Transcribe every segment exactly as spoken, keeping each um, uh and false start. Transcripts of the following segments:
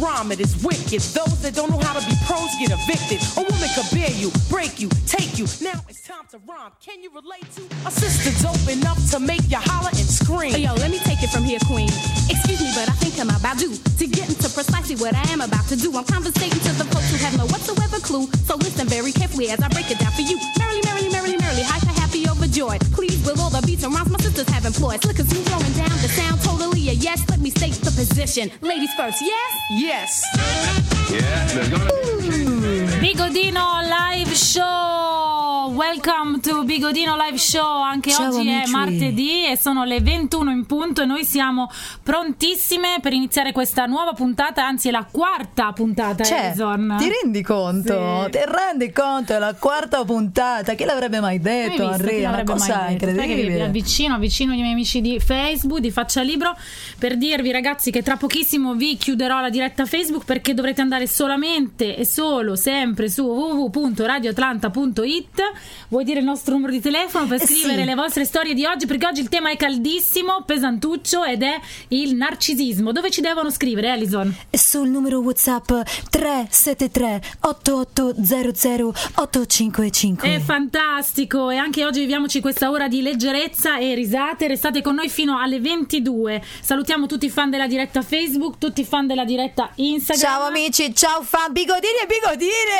rhyme, it is wicked. Those that don't know how to be pros get evicted. A woman could bear you, break you, take you. Now it's time to rhyme. Can you relate to a sister dope enough to make you holler and scream? Yo, let me take it from here, queen. Excuse me, but I think I'm about due to get into precisely what I am about to do. I'm conversating to the folks who have no whatsoever clue. So listen very carefully as I break it down for you. Merrily, merrily, merrily, merrily, hyper, happy, overjoyed. Please, with all the beats and rhymes my sisters have employed. Slick as you throwing down the sound, totally a yes. Let me state the position. Ladies first, yes? Yes. Yeah, there's gonna be... Bigodino Live Show. Welcome to Bigodino Live Show. Anche Ciao, oggi amici. è martedì e sono le ventuno in punto e noi siamo prontissime per iniziare questa nuova puntata, anzi è la quarta puntata. Cioè, Edison. ti rendi conto? Sì. Ti rendi conto? È la quarta puntata. Chi l'avrebbe mai detto, Hai visto? Chi Henry? È una l'avrebbe cosa mai detto? Sai che vi incredibile. avvicino, avvicino i miei amici di Facebook, di Faccia Libro, per dirvi, ragazzi, che tra pochissimo vi chiuderò la diretta Facebook, perché dovrete andare solamente e solo sempre su w w w punto radio atlanta punto i t. Vuoi dire il nostro numero di telefono per Eh scrivere sì. le vostre storie di oggi? Perché oggi il tema è caldissimo, pesantuccio, ed è il narcisismo. Dove ci devono scrivere, Alison? Sul numero WhatsApp tre sette tre otto otto zero zero otto cinque cinque. È fantastico, e anche oggi viviamoci questa ora di leggerezza e risate. Restate con noi fino alle ventidue. Salutiamo tutti i fan della diretta Facebook, tutti i fan della diretta Instagram. Ciao amici, ciao fan, bigodini e bigodine.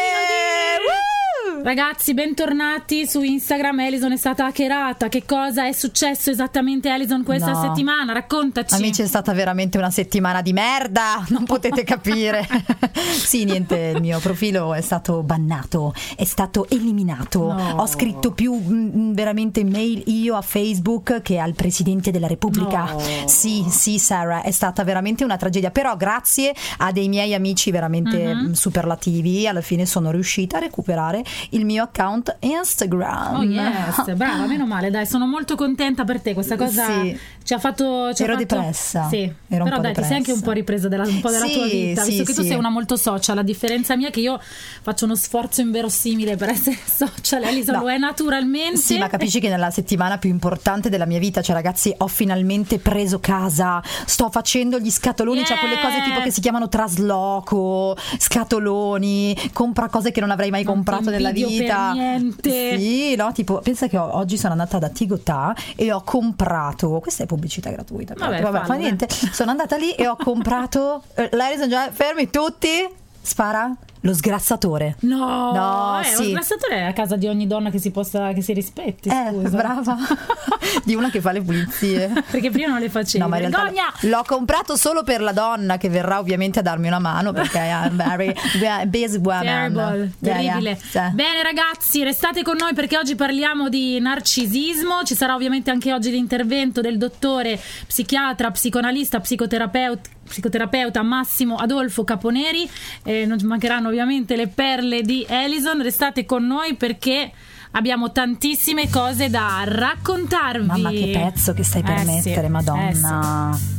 Woo! Ragazzi, bentornati su Instagram. Alison è stata hackerata. Che cosa è successo esattamente, Alison, questa No. settimana? Raccontaci. Amici, è stata veramente una settimana di merda, non potete capire. Sì, niente, il mio profilo è stato bannato, è stato eliminato. No. Ho scritto più mh, veramente mail io a Facebook che al Presidente della Repubblica. No. Sì, sì, Sarah, è stata veramente una tragedia, però grazie a dei miei amici veramente Mhm. mh, superlativi, alla fine sono riuscita a recuperare il mio account Instagram. Oh yes, brava, meno male, dai, sono molto contenta per te. Questa cosa Sì. ci ha fatto ci ha Ero fatto- depressa. Sì, Ero un però po' dai, ti sei anche un depressa. po' ripresa della, un po' della Sì, tua vita, sì, visto che tu sì. sei una molto social, a differenza mia che io faccio uno sforzo inverosimile per essere social. Alison No. lo è naturalmente. Sì, ma capisci che nella settimana più importante della mia vita, cioè ragazzi, ho finalmente preso casa, sto facendo gli scatoloni, cioè quelle cose tipo che si chiamano trasloco, scatoloni, compra cose che non avrei mai Non ti comprato nella invidio per vita. niente. Sì, no, tipo, pensa che ho- oggi sono andata da Tigotà e ho comprato, questa è pubblicità gratuita, Vabbè, vabbè, fallo, fa niente, sono andata lì e ho comprato, eh, ladies and gentlemen, fermi tutti, spara, lo sgrassatore. No, No, eh, sì. lo sgrassatore è a casa di ogni donna che si possa, che si rispetti, Eh, scusa. brava. Di una che fa le pulizie. Perché prima non le facevi. No, ma in realtà Vergogna! l'ho comprato solo per la donna che verrà ovviamente a darmi una mano, perché I'm very busy woman. Terrible, Yeah, terribile. yeah. Sì. Bene ragazzi, restate con noi perché oggi parliamo di narcisismo. Ci sarà ovviamente anche oggi l'intervento del dottore psichiatra, psicoanalista, psicoterapeuta psicoterapeuta Massimo Adolfo Caponeri. Eh, non ci mancheranno ovviamente le perle di Alison. Restate con noi perché abbiamo tantissime cose da raccontarvi. Mamma, che pezzo che stai per Eh, mettere, sì. Madonna. Eh, sì.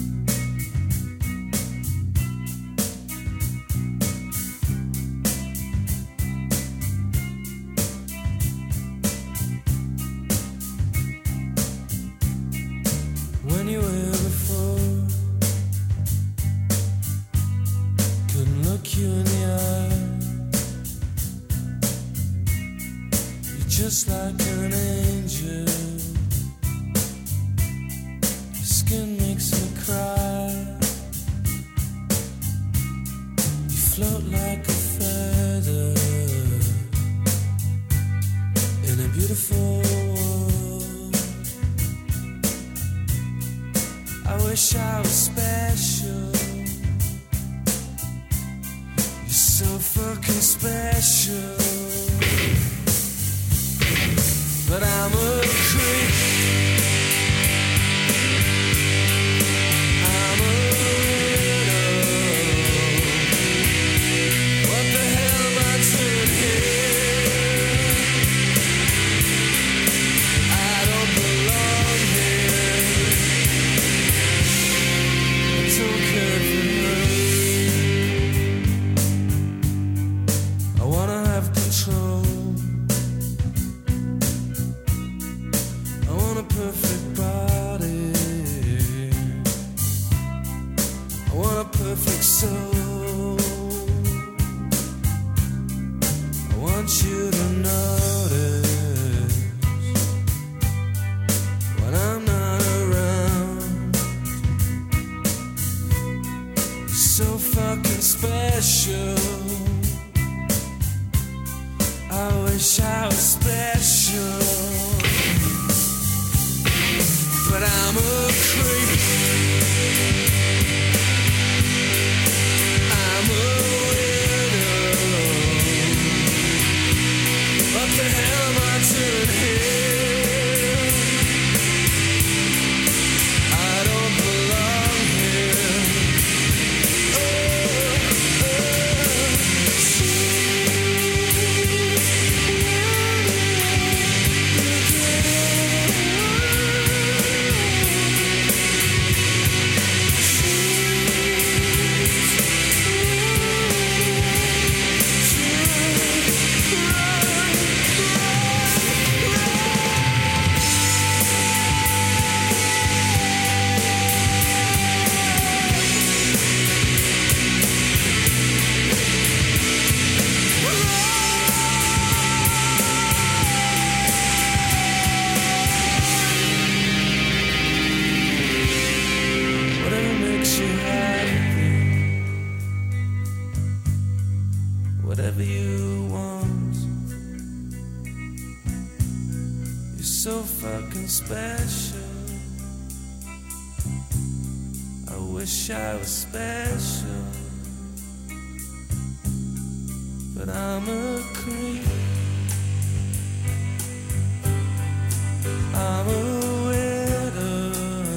When you were before, couldn't look you in the eye. You're just like an angel. Your skin makes me cry. You float like a feather in a beautiful world. I wish I was special. You're so fucking special. But I'm a creep. I'm a widow. What the hell am I doing here? I don't belong here. I don't care for her. I wanna have control. special. I wish I was special, but I'm a creep. I'm a widow. What the hell am I doing here? I don't belong here. Oh, oh. Whatever makes you happy, whatever you want, you're so fucking special. I wish I was special, but I'm a creep. I'm a widow.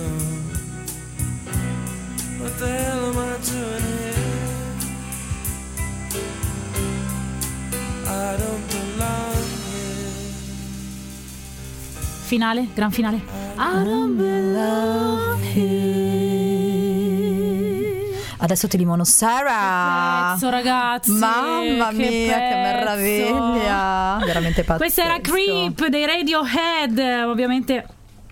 What the hell am I doing here? I don't belong here. Finale, gran finale. I don't belong here. Adesso ti limono Sarah. Pezzo, ragazzi. Mamma che mia, che pezzo. meraviglia. Veramente pazzesco. Questa era Creep dei Radiohead, ovviamente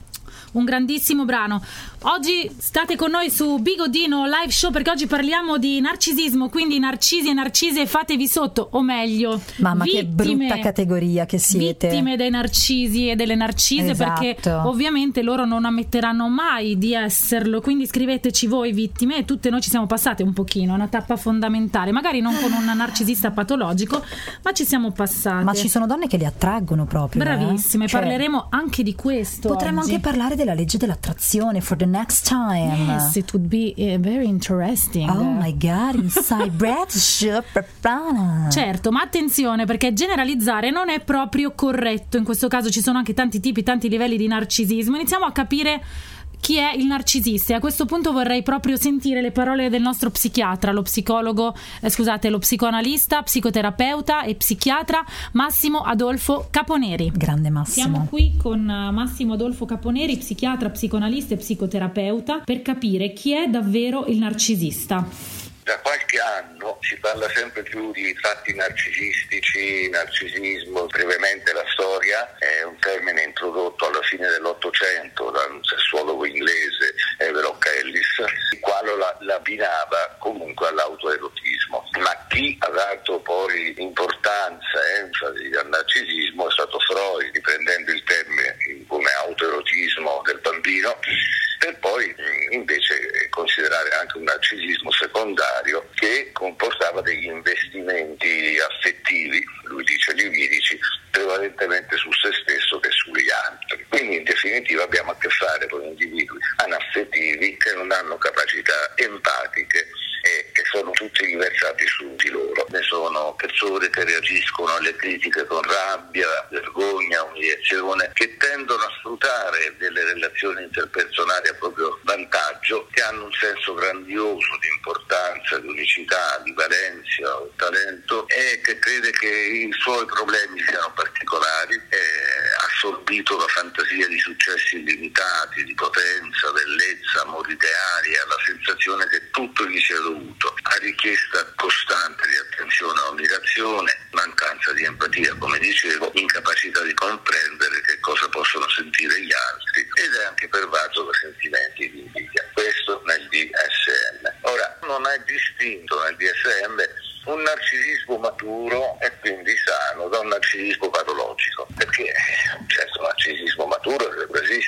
un grandissimo brano. Oggi state con noi su Bigodino Live Show perché oggi parliamo di narcisismo, quindi narcisi e narcise fatevi sotto, o meglio, Mamma, che vittime, brutta categoria che siete. vittime dei narcisi e delle narcise, Esatto. perché ovviamente loro non ammetteranno mai di esserlo, quindi scriveteci voi vittime, e tutte noi ci siamo passate un pochino, è una tappa fondamentale, magari non con un narcisista patologico, ma ci siamo passate. Ma ci sono donne che li attraggono proprio. Bravissime, eh? Cioè, parleremo anche di questo. Potremmo oggi. anche parlare della legge dell'attrazione for the next time. Yes, it would be uh, very interesting. Oh my god, inside bread super prana. Certo, ma attenzione, perché generalizzare non è proprio corretto. In questo caso ci sono anche tanti tipi, tanti livelli di narcisismo. Iniziamo a capire chi è il narcisista, e a questo punto vorrei proprio sentire le parole del nostro psichiatra, lo psicologo, eh, scusate, lo psicoanalista, psicoterapeuta e psichiatra Massimo Adolfo Caponeri. Grande Massimo. Siamo qui con uh, Massimo Adolfo Caponeri, psichiatra, psicoanalista e psicoterapeuta, per capire chi è davvero il narcisista. Da qualche anno si parla sempre più di fatti narcisistici, narcisismo. Brevemente la storia è un termine introdotto alla fine dell'Ottocento da un sessuologo inglese, Havelock Ellis, il quale la- l'abbinava comunque all'autoerotismo. Ma chi ha dato poi importanza, enfasi al narcisismo è stato Freud, riprendendo il termine come autoerotismo del bambino, per poi invece considerare anche un narcisismo secondario che comportava degli investimenti affettivi, lui dice liuridici, prevalentemente su se stesso che sugli altri. Quindi in definitiva abbiamo a che fare con individui anaffettivi che non hanno capacità empatiche e che sono tutti riversati su di loro. Ne sono persone che reagiscono alle critiche con rabbia, vergogna, umiliazione, che tendono a sfruttare delle relazioni interpersonali a proprio vantaggio, che hanno un senso grandioso di importanza, di unicità, di valenza o talento, e che crede che i suoi problemi siano particolari, e ha assorbito la fantasia di successi illimitati, di potenza, bellezza, amori ideali, ha la sensazione che tutto gli sia dovuto, ha richiesta costante di attenzione e ammirazione, mancanza di empatia, come dicevo, incapacità di comprendere che cosa possono sentire gli altri, ed è anche pervaso da sentimenti di invidia. Questo nel D S M. Ora, non è distinto nel D S M un narcisismo maturo e quindi sano da un narcisismo patologico, perché certo il narcisismo maturo deve esistere. Nel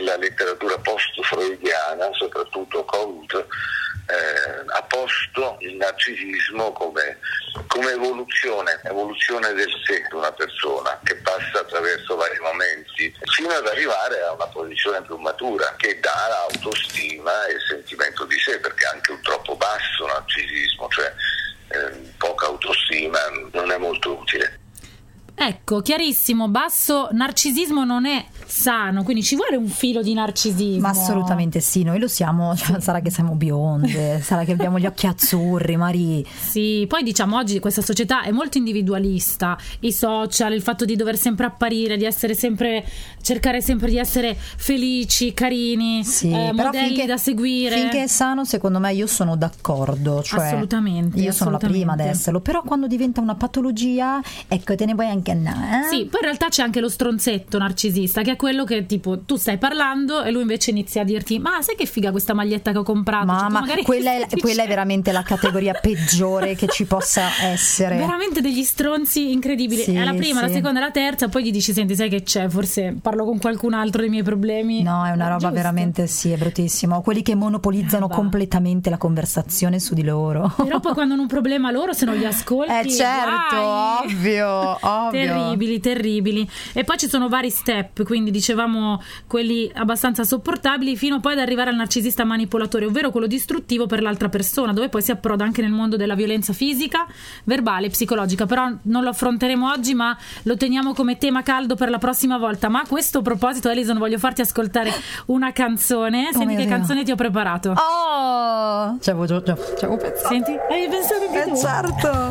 nella letteratura post-freudiana, soprattutto Colt, eh, ha posto il narcisismo come, come evoluzione, evoluzione del sé di una persona che passa attraverso vari momenti fino ad arrivare a una posizione più matura che dà autostima e sentimento di sé, perché anche un troppo basso narcisismo, cioè eh, poca autostima, non è molto utile. Ecco, chiarissimo, basso narcisismo non è sano, quindi ci vuole un filo di narcisismo. Ma assolutamente sì, noi lo siamo, cioè, sarà che siamo bionde, sarà che abbiamo gli occhi azzurri, Mari. Sì, poi diciamo oggi questa società è molto individualista, i social, il fatto di dover sempre apparire, di essere sempre, cercare sempre di essere felici, carini, sì, eh, però modelli finché, da seguire. Finché è sano, secondo me io sono d'accordo, cioè assolutamente. Io sono assolutamente. la prima ad esserlo, però quando diventa una patologia, ecco, te ne vuoi anche andare. Eh? Sì, poi in realtà c'è anche lo stronzetto narcisista, che è quello che tipo tu stai parlando e lui invece inizia a dirti: ma sai che figa questa maglietta che ho comprato? Mamma, cioè, quella, è, quella è veramente la categoria peggiore che ci possa essere. Veramente degli stronzi incredibili. Sì, è la prima, sì. la seconda e la terza, poi gli dici: senti, sai che c'è? Forse parlo con qualcun altro dei miei problemi. No, è una roba Giusto. veramente, sì, è bruttissimo. Quelli che monopolizzano Ah, completamente la conversazione su di loro. Però poi quando hanno un problema loro, se non li ascolti, Eh certo, guai. ovvio, ovvio. Terribili, terribili. E poi ci sono vari step, quindi dicevamo quelli abbastanza sopportabili, fino poi ad arrivare al narcisista manipolatore, ovvero quello distruttivo per l'altra persona, dove poi si approda anche nel mondo della violenza fisica, verbale, psicologica. Però non lo affronteremo oggi, ma lo teniamo come tema caldo per la prossima volta. Ma a questo proposito, Alison, voglio farti ascoltare una canzone. Oh Senti mio che Dio. canzone ti ho preparato. Oh, ci avevo, già- ci avevo pensato. Senti, hai pensato anche Eh, tu? certo.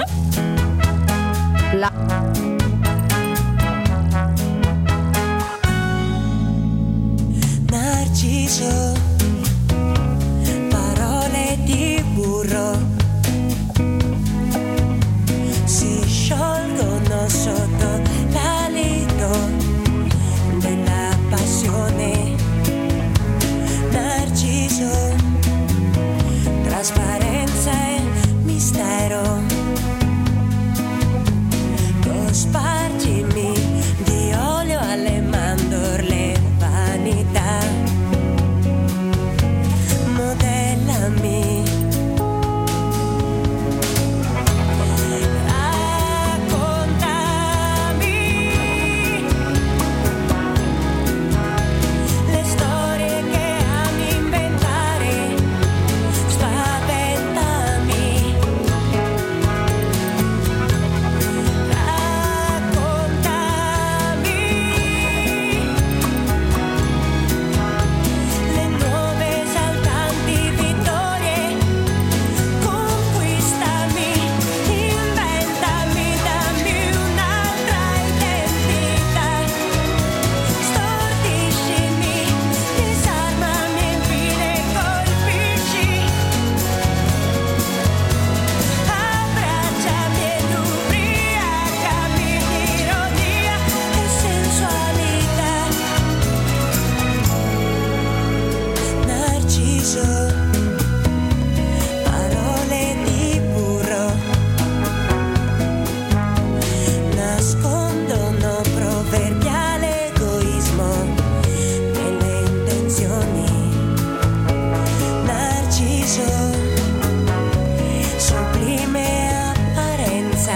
La Narciso, parole di burro si sciolgono sotto l'alito della passione. Narciso, trasparenza e mistero. Tu spargimi di olio alle mandorle, vanità. Modellami. Raccontami le storie che ami inventare. Spaventami. Raccontami le nuove esaltanti vittorie. Conquistami, inventami, dammi un'altra identità. Stordiscimi, disarmami, infine colpisci. Abbracciami ed ubriacami di ironia e sensualità. Narciso, parole di burro nascondono proverbiale egoismo nelle intenzioni. Narciso, sublime apparenza.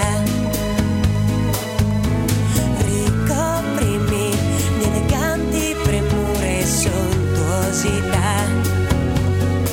Ricoprimi di eleganti premure e sontuosità.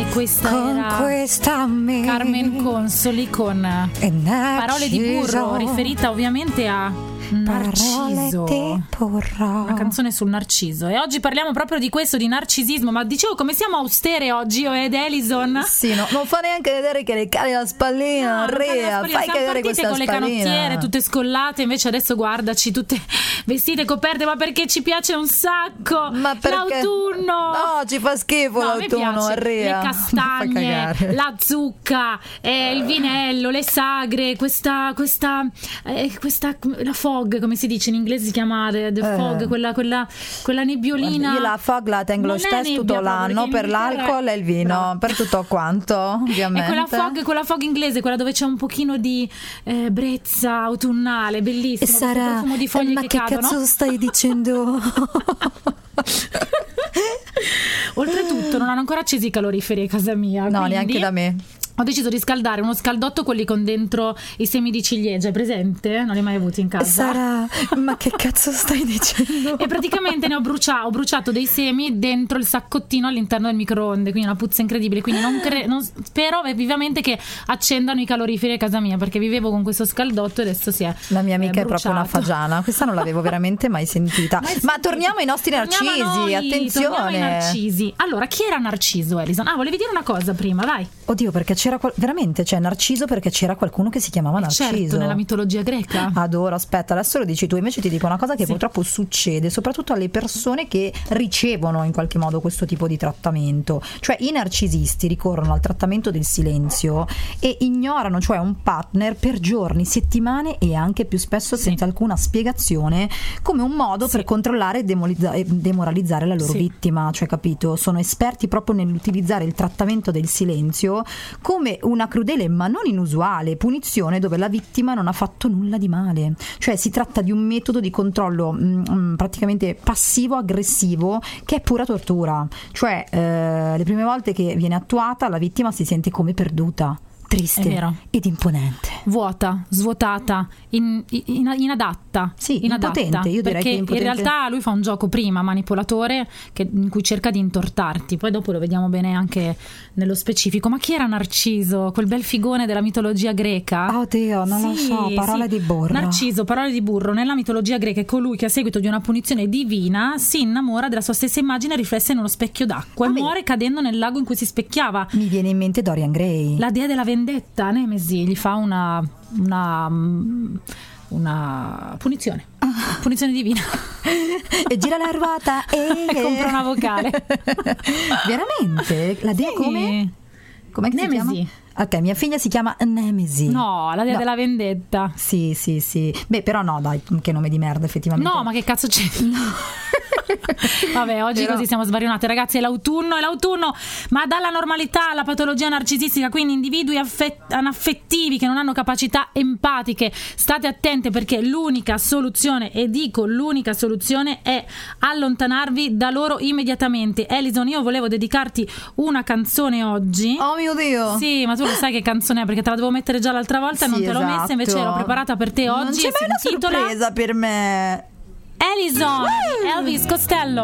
Questa con era questa me Carmen Consoli con e Parole di burro, riferita ovviamente a Narciso, una canzone sul narciso. E oggi parliamo proprio di questo, di narcisismo. Ma dicevo, come siamo austere oggi io ed Elison? Sì, no, non fa neanche vedere che le cali la spallina, no, Rea, fai vedere questa con spallina. Le canottiere tutte scollate, invece adesso guardaci tutte vestite, coperte, ma perché ci piace un sacco. Ma perché? L'autunno. No, ci fa schifo no, l'autunno, Rea. Le castagne, la zucca, eh, il vinello, le sagre, questa questa eh, questa la fog, come si dice in inglese, si chiama the, the fog, eh. quella, quella, quella nebbiolina. Io la fog la tengo lo stesso tutto l'anno per l'alcol e il vino, no. Per tutto quanto, ovviamente. E quella fog, quella fog inglese, quella dove c'è un pochino di eh, brezza autunnale, bellissima. E sarà, profumo di foglie ma che, che cadono. cazzo stai dicendo? Oltretutto non hanno ancora accesi i caloriferi a casa mia. No, quindi neanche da me. ho deciso di scaldare uno scaldotto, quelli con dentro i semi di ciliegia, presente? Non li hai mai avuti in casa? Sara, ma che cazzo stai dicendo? E praticamente ne ho bruciato, ho bruciato dei semi dentro il saccottino all'interno del microonde, quindi una puzza incredibile. Quindi non cre- non, spero vivamente che accendano i caloriferi a casa mia, perché vivevo con questo scaldotto e adesso si è La mia amica è, è proprio una fagiana, questa non l'avevo veramente mai sentita. Ma, ma torniamo ai nostri narcisi, noi, attenzione. Torniamo ai narcisi. Allora, chi era Narciso, Elison? Ah, volevi dire una cosa prima, vai. Oddio, perché c'era qual- veramente, cioè Narciso perché c'era qualcuno che si chiamava Narciso. Certo, nella mitologia greca. Adoro, aspetta, adesso lo dici tu, invece ti dico una cosa che sì. purtroppo succede soprattutto alle persone che ricevono in qualche modo questo tipo di trattamento. Cioè i narcisisti ricorrono al trattamento del silenzio e ignorano, cioè, un partner per giorni, settimane e anche più spesso sì. senza alcuna spiegazione, come un modo sì. per controllare e demolizza- demoralizzare la loro sì. vittima. Cioè, capito? Sono esperti proprio nell'utilizzare il trattamento del silenzio come una crudele ma non inusuale punizione dove la vittima non ha fatto nulla di male. Cioè si tratta di un metodo di controllo mh, praticamente passivo-aggressivo che è pura tortura. Cioè eh, le prime volte che viene attuata la vittima si sente come perduta, triste ed imponente, vuota, svuotata, in, in, inadatta, sì, inadatta, impotente. Io direi perché che impotente. In realtà lui fa un gioco prima manipolatore che, in cui cerca di intortarti, poi dopo lo vediamo bene anche nello specifico. Ma chi era Narciso, quel bel figone della mitologia greca? Oddio, non sì, lo so, parole sì. di burro. Narciso, parole di burro, nella mitologia greca è colui che a seguito di una punizione divina si innamora della sua stessa immagine riflessa in uno specchio d'acqua ah, e muore cadendo nel lago in cui si specchiava. Mi viene in mente Dorian Gray, la dea della vendetta. Nemesi gli fa una una una punizione ah. punizione divina e gira la ruota e, e compra una vocale. Veramente? La dea sì. come? Com'è che Nemesi. si chiama? Ok, mia figlia si chiama Nemesi. No, la dea no. della vendetta. Sì, sì, sì. Beh, però no, dai, che nome di merda, effettivamente. No, ma che cazzo c'è? No. Vabbè, oggi però... così siamo svarionate, ragazzi. È l'autunno, è l'autunno, ma dalla normalità alla patologia narcisistica, quindi individui affett- anaffettivi che non hanno capacità empatiche. State attente, perché l'unica soluzione, e dico l'unica soluzione, è allontanarvi da loro immediatamente. Elison, io volevo dedicarti una canzone oggi. Oh mio Dio! Sì, ma tu lo sai che canzone è, perché te la dovevo mettere già l'altra volta e sì, non te l'ho esatto. messa, invece l'ho preparata per te oggi. Non c'è mai una intitola... sorpresa per me. Elison, uh! Elvis Costello.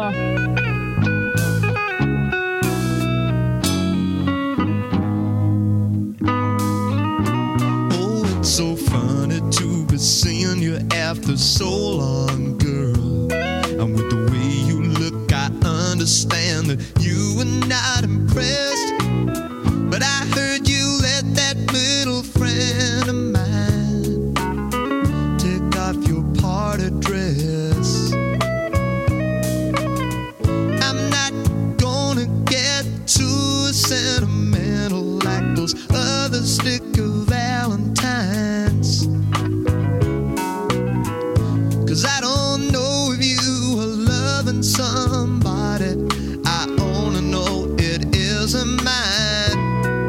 Oh, it's so funny to be seeing you after so long, girl. And with the way you look, I understand that you were not impressed. But I heard you let that little friend of mine take off your party dress. I'm not gonna get too sentimental like those other sticker Valentines, 'cause I don't know if you are loving somebody. I only know it isn't mine.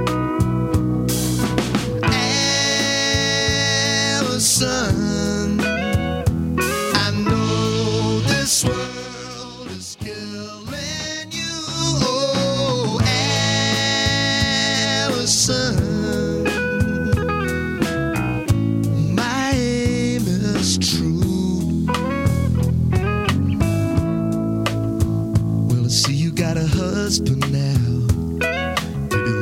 Allison, I know this world is killing you. Oh, Allison, my aim is true. Well, I see you got a husband now. Maybe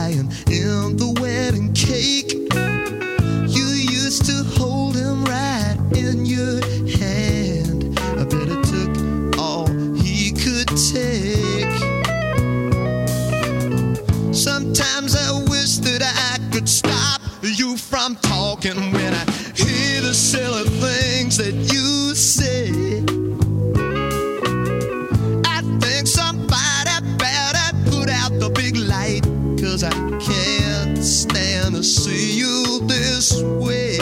lying in the wedding cake. You used to hold him right in your hand. I bet it took all he could take. Sometimes I wish that I could stop you from talking when I hear the silly things that you say. I think somebody better put out the big light, 'cause I can't stand to see you this way.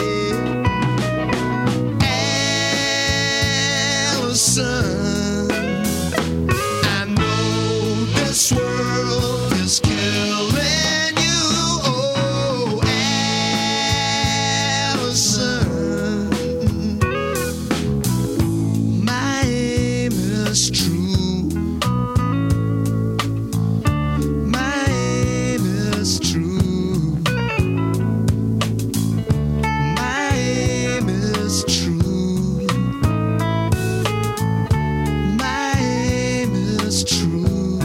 Allison, I know this world is killing you. Oh, Allison, my aim is true. My aim is true. My aim is true. My aim is true.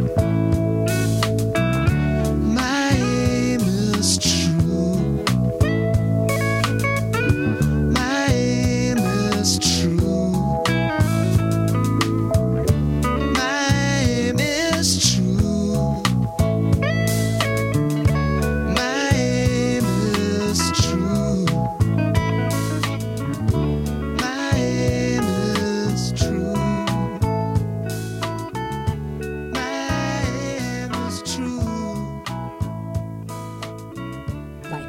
My aim is true. My aim is true. My aim is true. My aim is true. My aim is true. My aim is true. Vai.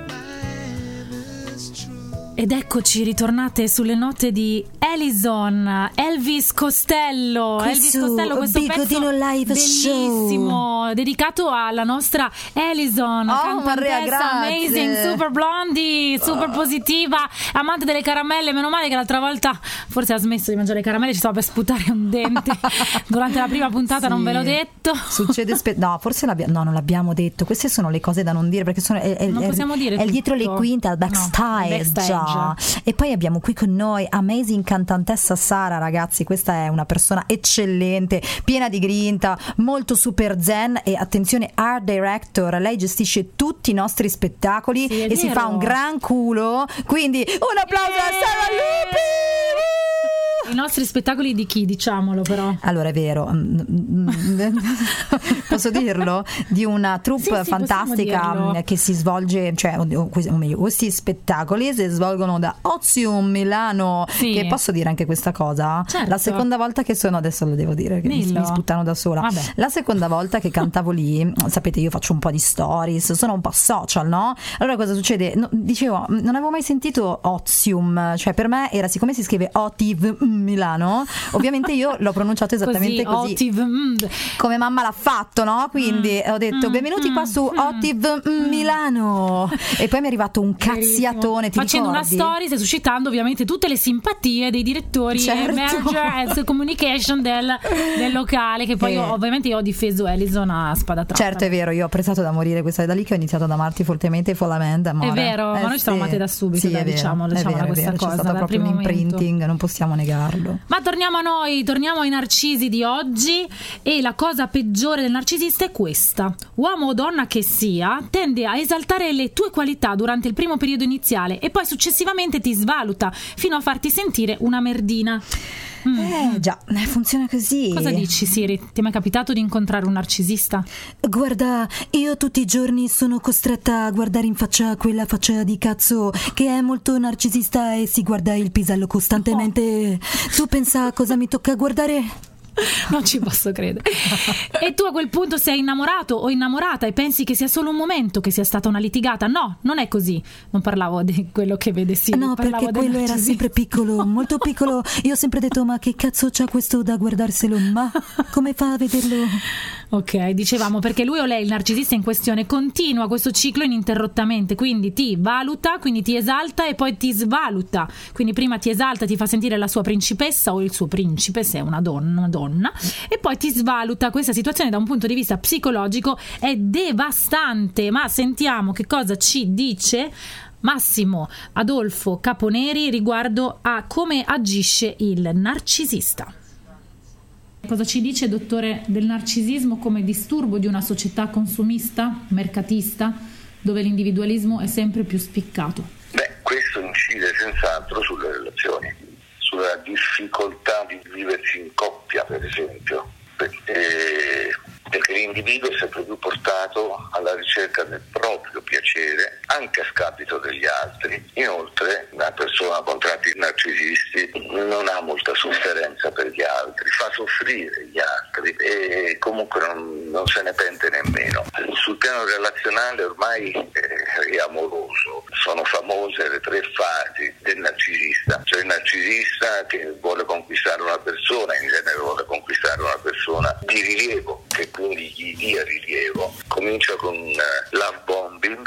Ed eccoci ritornate sulle note di Allison, Elvis Costello. Questo Elvis Costello, questo Bigodino pezzo live bellissimo, dedicato alla nostra Allison, Oh, Maria, cantantessa grazie. amazing, super blondie, super positiva, amante delle caramelle. Meno male che l'altra volta forse ha smesso di mangiare le caramelle, ci stava per sputare un dente durante la prima puntata, Sì. non ve l'ho detto. Succede spe- no, forse l'abbiamo no, non l'abbiamo detto. Queste sono le cose da non dire, perché sono è, è- Non è- possiamo dire è dietro le tutto. quinte, al No, backstage. backstage. E poi abbiamo qui con noi amazing cantantessa Sara, ragazzi. Questa è una persona eccellente, piena di grinta, molto super zen e attenzione, art director. Lei gestisce tutti i nostri spettacoli Sì, è e si vero. fa un gran culo. Quindi un applauso a Sara Lupi! I nostri spettacoli di chi, diciamolo però. Allora è vero, posso dirlo? Di una troupe Sì, sì, possiamo fantastica dirlo. che si svolge, cioè, o- o meglio, questi spettacoli si svolgono da Ozium Milano. Sì. Che posso dire anche questa cosa? Certo. La seconda volta che sono, adesso lo devo dire, che mi, Dillo. mi sputtano da sola. Vabbè. La seconda volta che cantavo lì, sapete, io faccio un po' di stories, sono un po' social, no? Allora cosa succede? No, dicevo, non avevo mai sentito Ozium, cioè per me era, siccome si scrive Otiv Milano, ovviamente io l'ho pronunciato esattamente così, Otiv, mm. come mamma l'ha fatto, no? Quindi ho detto mm, benvenuti qua su mm, Otiv Milano, e poi mi è arrivato un cazziatone, ti facendo ricordi? una story, stai suscitando ovviamente tutte le simpatie dei direttori Certo. merger and communication del, del locale, che poi Eh. io, ovviamente io ho difeso Allison a spada tratta. Certo, è vero, io ho apprezzato da morire questa, è da lì che ho iniziato ad amarti fortemente e follemente, amore. È vero, ma noi ci siamo sì. amate da subito, Sì, dai, è vero, diciamo- è diciamola vero, è questa vero, cosa, c'è stato dal proprio un primo momento. imprinting, non possiamo negarlo. Ma torniamo a noi, torniamo ai narcisi di oggi, e la cosa peggiore del narcisista è questa: uomo o donna che sia, tende a esaltare le tue qualità durante il primo periodo iniziale e poi successivamente ti svaluta fino a farti sentire una merdina. Eh già, eh, funziona così. Cosa dici, Siri? Ti è mai capitato di incontrare un narcisista? Guarda, io tutti i giorni sono costretta a guardare in faccia quella faccia di cazzo che è molto narcisista e si guarda il pisello costantemente. Tu pensa a cosa mi tocca guardare? Non ci posso credere. E tu a quel punto sei innamorato o innamorata e pensi che sia solo un momento, che sia stata una litigata? No, non è così. Non parlavo di quello che vede Siri, No, parlavo perché del quello era narcisista. sempre piccolo, molto piccolo. Io ho sempre detto, ma che cazzo c'ha questo da guardarselo? Ma come fa a vederlo? Ok, dicevamo, perché lui o lei, il narcisista in questione, continua questo ciclo ininterrottamente, quindi ti valuta, quindi ti esalta e poi ti svaluta. Quindi prima ti esalta, ti fa sentire la sua principessa o il suo principe, se è una donna, una donna, e poi ti svaluta. Questa situazione da un punto di vista psicologico è devastante, ma sentiamo che cosa ci dice Massimo Adolfo Caponeri riguardo a come agisce il narcisista. Cosa ci dice, dottore, del narcisismo come disturbo di una società consumista, mercatista, dove l'individualismo è sempre più spiccato? Beh, questo incide senz'altro sulle relazioni, sulla difficoltà di viversi in coppia, per esempio, perché, perché l'individuo è sempre più portato alla ricerca del proprio piacere, anche a scapito degli altri. Inoltre, una persona con tratti narcisisti non ha molta sofferenza per gli altri, fa soffrire gli altri e comunque non, non se ne pente nemmeno. Sul piano relazionale ormai eh, è amoroso, sono famose le tre fasi del narcisista, cioè il narcisista che vuole conquistare una persona, in genere vuole conquistare una persona di rilievo, che quindi gli dia rilievo, comincia con uh, love bombing,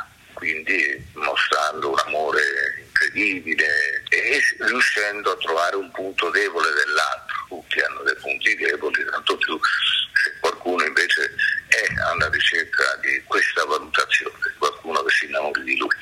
quindi mostrando un amore incredibile e riuscendo a trovare un punto debole dell'altro. Tutti hanno dei punti deboli, tanto più se qualcuno invece è alla ricerca di questa valutazione, qualcuno che si innamori di lui.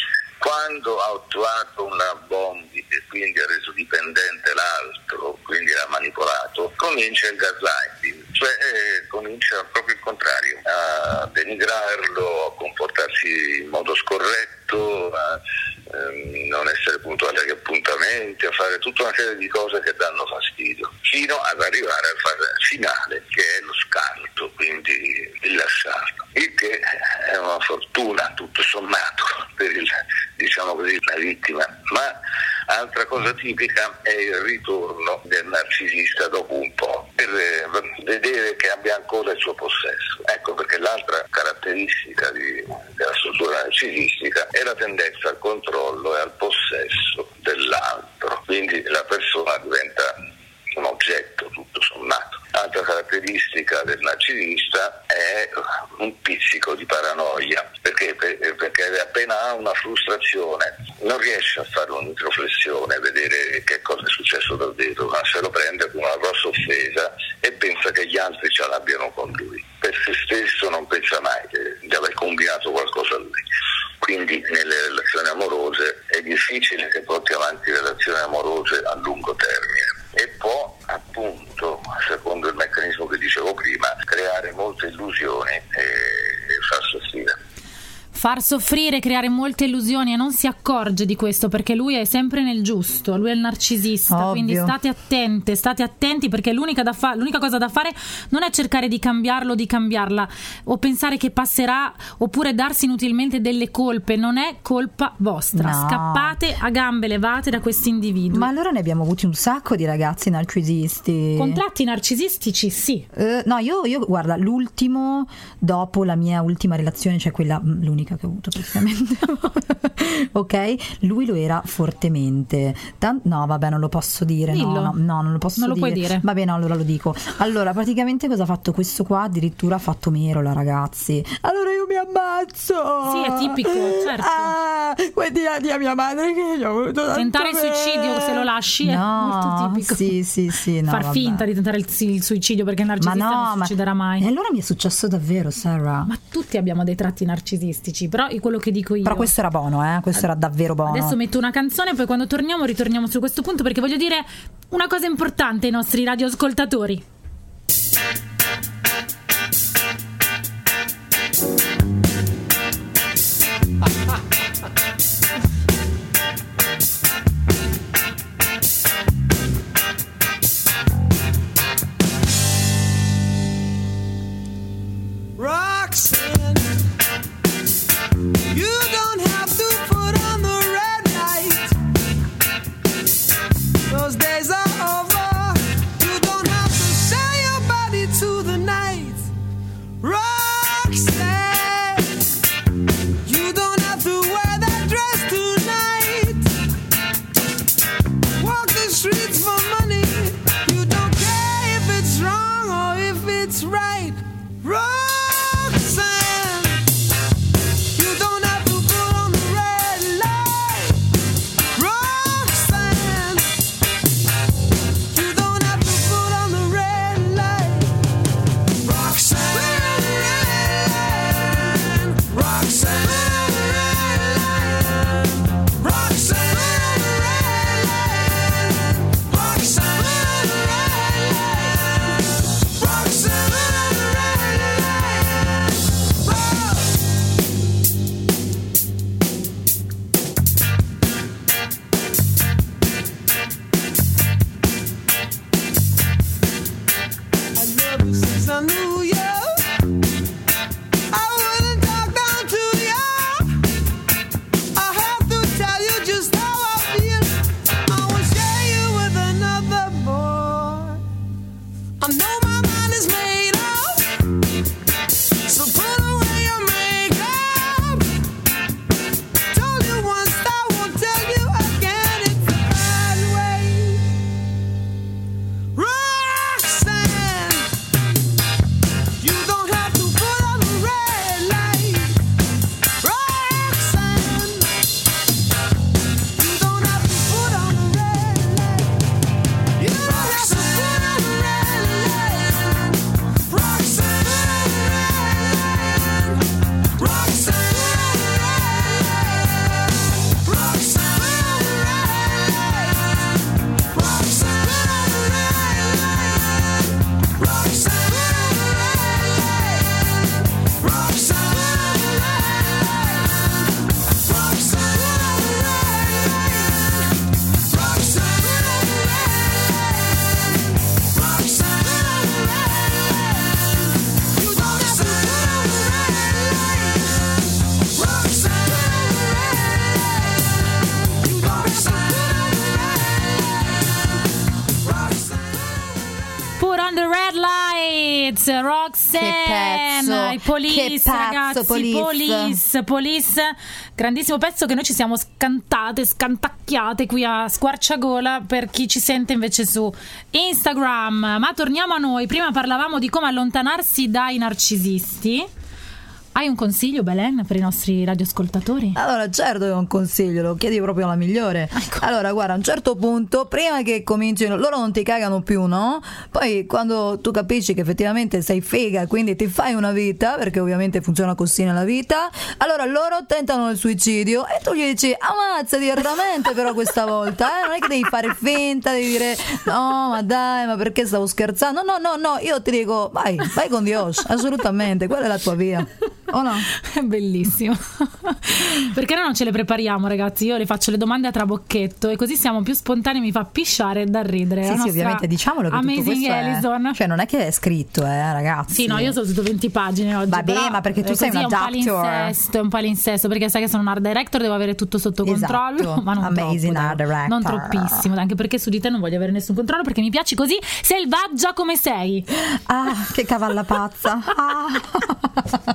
Quando ha attuato una bombing e quindi ha reso dipendente l'altro, quindi l'ha manipolato, comincia il gaslighting, cioè eh, comincia proprio il contrario, a denigrarlo, a comportarsi in modo scorretto, a ehm, non essere puntuale agli appuntamenti, a fare tutta una serie di cose che danno fastidio, fino ad arrivare al fase finale, che è lo scarto, quindi il lasciarlo. Il che è una fortuna, tutto sommato, per il, diciamo così, la vittima. Ma altra cosa tipica è il ritorno del narcisista dopo un po', per vedere che abbia ancora il suo possesso. Ecco perché l'altra caratteristica di, della struttura narcisistica è la tendenza al controllo e al possesso dell'altro. Quindi la persona diventa un oggetto, tutto sommato. Altra caratteristica del narcisista è un pizzico di paranoia, perché, perché appena ha una frustrazione non riesce a fare un'introflessione, vedere che cosa è successo davvero, ma se lo prende come una grossa offesa e pensa che gli altri ce l'abbiano con lui. Per se stesso non pensa mai che di aver combinato qualcosa a lui. Quindi nelle relazioni amorose è difficile che porti avanti relazioni amorose a lungo termine e può appunto, secondo il meccanismo che dicevo prima, creare molte illusioni e, e far soffrire. Far soffrire, creare molte illusioni, e non si accorge di questo perché lui è sempre nel giusto, lui è il narcisista. Ovvio. Quindi state attente, state attenti, perché l'unica, da fa- l'unica cosa da fare non è cercare di cambiarlo, di cambiarla o pensare che passerà, oppure darsi inutilmente delle colpe. Non è colpa vostra, no. Scappate a gambe levate da questi individui. Ma allora ne abbiamo avuti un sacco di ragazzi narcisisti. Contratti narcisistici, sì. Uh, no, io, io guarda, l'ultimo dopo la mia ultima relazione, cioè quella l'unica che ho avuto praticamente ok, lui lo era fortemente. Tant- no vabbè, non lo posso dire. no, no, no non lo posso non lo dire. puoi dire. Vabbè, no, allora lo dico. Allora praticamente cosa ha fatto questo qua? Addirittura ha fatto Merola, ragazzi. Allora io mi ammazzo. Sì, è tipico, certo. Ah, quindi a mia madre che gli ho voluto tentare il suicidio se lo lasci è no, molto tipico. Sì, sì, sì, no, far vabbè. finta di tentare il, il suicidio, perché il narcisista ma no, non suiciderà ma... mai. E allora mi è successo davvero, Sarah. Ma tutti abbiamo dei tratti narcisistici, però è quello che dico io. Però questo era buono, eh? Questo era davvero buono. Adesso metto una canzone, poi quando torniamo ritorniamo su questo punto, perché voglio dire una cosa importante ai nostri radioascoltatori. Roxanne, you don't have to put on the red light. Those days are over. You don't have to Kids, Roxanne, i Police, che pezzo, ragazzi, Police. Police, Police, grandissimo pezzo che noi ci siamo scantate, scantacchiate qui a squarciagola per chi ci sente invece su Instagram. Ma torniamo a noi, prima parlavamo di come allontanarsi dai narcisisti. Hai un consiglio, Belen, per i nostri radioascoltatori? Allora, certo che ho un consiglio, lo chiedi proprio alla migliore. Ecco. Allora, guarda, a un certo punto, prima che comincino, loro non ti cagano più, no? Poi quando tu capisci che effettivamente sei fega, quindi ti fai una vita, perché ovviamente funziona così nella vita, allora loro tentano il suicidio e tu gli dici ammazzati veramente però questa volta, eh? Non è che devi fare finta, devi dire no, ma dai, ma perché stavo scherzando? No, no, no, io ti dico vai, vai con Dios, assolutamente, quella è la tua via. Oh no? È bellissimo. Perché noi non ce le prepariamo, ragazzi. Io le faccio le domande a trabocchetto e così siamo più spontanei. Mi fa pisciare da ridere. Sì, La sì, ovviamente diciamolo che tutto Amazing questo Allison. è, cioè non è che è scritto, eh, ragazzi. Sì, no, io sono su venti pagine oggi. Vabbè, però ma perché tu è sei così, una è un doctor. palinsesto, è un palinsesto, perché sai che sono un art director, devo avere tutto sotto controllo. Esatto. Ma non Amazing troppo, art dai. director. Non troppissimo, anche perché su di te non voglio avere nessun controllo, perché mi piaci così selvaggia come sei. Ah, che cavalla pazza. Ah.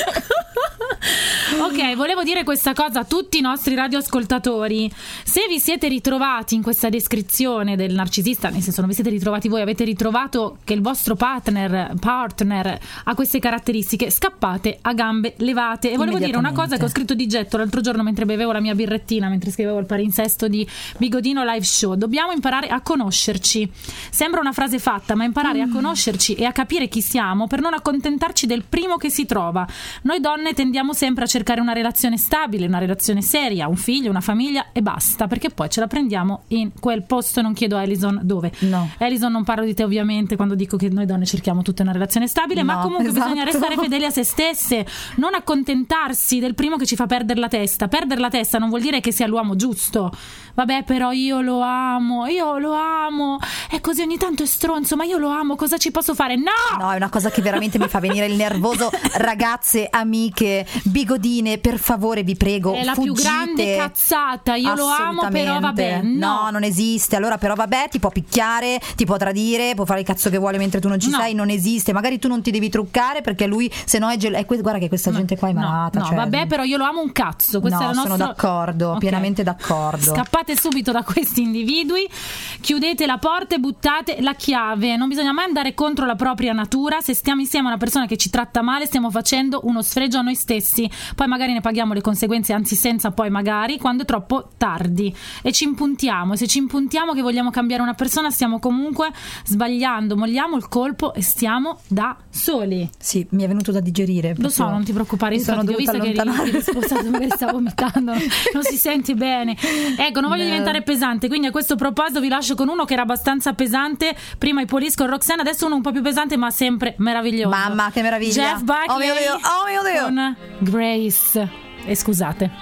Ok, volevo dire questa cosa a tutti i nostri radioascoltatori. Se vi siete ritrovati in questa descrizione del narcisista, nel senso non vi siete ritrovati voi, avete ritrovato che il vostro partner partner ha queste caratteristiche, scappate a gambe levate. E volevo dire una cosa che ho scritto di getto l'altro giorno mentre bevevo la mia birrettina, mentre scrivevo il palinsesto di Bigodino Live Show. Dobbiamo imparare a conoscerci. Sembra una frase fatta, ma imparare a conoscerci e a capire chi siamo per non accontentarci del primo che si trova. Noi donne tendiamo sempre a cercare una relazione stabile, una relazione seria, un figlio, una famiglia e basta, perché poi ce la prendiamo in quel posto. Non chiedo a Alison dove. No. Alison, non parlo di te ovviamente quando dico che noi donne cerchiamo tutte una relazione stabile, No, ma comunque esatto. bisogna restare fedeli a se stesse, non accontentarsi del primo che ci fa perdere la testa. Perdere la testa non vuol dire che sia l'uomo giusto. Vabbè, però io lo amo, io lo amo, è così, ogni tanto è stronzo, ma io lo amo, cosa ci posso fare? No! No, è una cosa che veramente mi fa venire il nervoso. Ragazze, amiche, bigodine, per favore vi prego, è la fuggite. più grande cazzata. Io lo amo, però vabbè, no. no, non esiste. Allora però vabbè, ti può picchiare, ti può tradire, può fare il cazzo che vuole mentre tu non ci No. sei, non esiste. Magari tu non ti devi truccare perché lui, se no è gel- è que- guarda che questa gente qua è malata. No, cioè- vabbè, però io lo amo un cazzo. Questo No, è il nostro... sono d'accordo, Ok. pienamente d'accordo. Scappate subito da questi individui, chiudete la porta e buttate la chiave. Non bisogna mai andare contro la propria natura. Se stiamo insieme a una persona che ci tratta male, stiamo facendo uno sfregio a noi stessi. Poi magari ne paghiamo le conseguenze, anzi senza poi magari, quando è troppo tardi. E ci impuntiamo. E se ci impuntiamo che vogliamo cambiare una persona, stiamo comunque sbagliando. Molliamo il colpo e stiamo da soli. Sì, mi è venuto da digerire. Lo so, proprio. non ti preoccupare, Mi sono infatti, ho visto dovuta che eri, allontanare. eri sposato, magari stavo vomitando, non si sente bene. Ecco, non voglio No. diventare pesante, quindi a questo proposito vi lascio con uno che era abbastanza pesante. Prima i Police con Roxanne, adesso uno un po' più pesante, ma sempre meraviglioso. Mamma, che meraviglia. Jeff Buckley Oh mio Dio, oh mio Dio. con Grace. E scusate.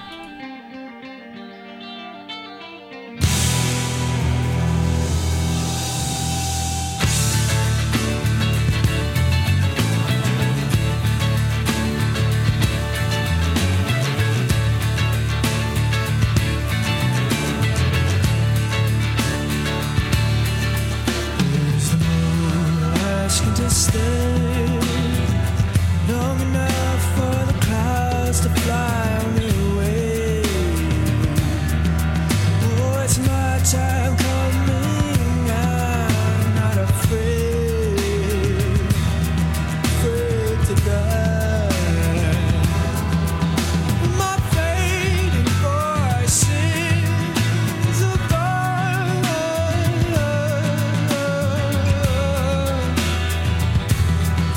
Asking to stay long enough for the clouds to fly me away. Oh, it's my time coming. I'm not afraid, afraid to die. My fading voice sings above.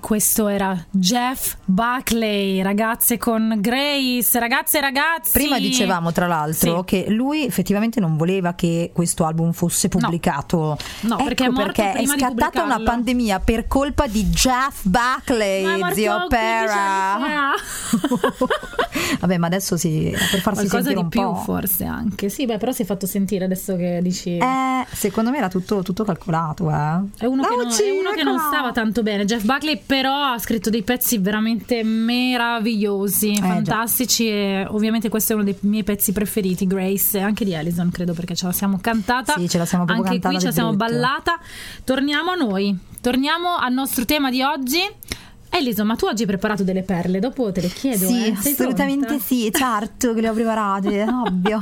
Questo era Jeff Buckley, ragazze con Grace. Ragazze e ragazzi, prima dicevamo tra l'altro sì. che lui effettivamente non voleva che questo album fosse pubblicato. No, no, ecco perché è morto perché è prima di scattata una pubblicarlo. pandemia per colpa di Jeff Buckley, Ma è morto zio Pera. quindici anni fa. Vabbè, ma adesso sì, per farsi Qualcosa sentire di un più po'. forse anche. Sì, beh, però si è fatto sentire adesso che dici. Eh, secondo me era tutto, tutto calcolato, eh. È uno, che, non, Oggi, è uno che non eccola. stava tanto bene. Jeff Buckley però ha scritto dei pezzi veramente meravigliosi, Eh, fantastici, e ovviamente questo è uno dei miei pezzi preferiti, Grace, e anche di Alison, credo, perché ce la siamo cantata. Sì, ce la siamo proprio anche cantata qui ce la di siamo brutto. ballata. Torniamo a noi, torniamo al nostro tema di oggi. Alison, ma tu oggi hai preparato delle perle? Dopo te le chiedo. Sì, eh? Sei assolutamente pronta? sì, certo che le ho preparate, ovvio.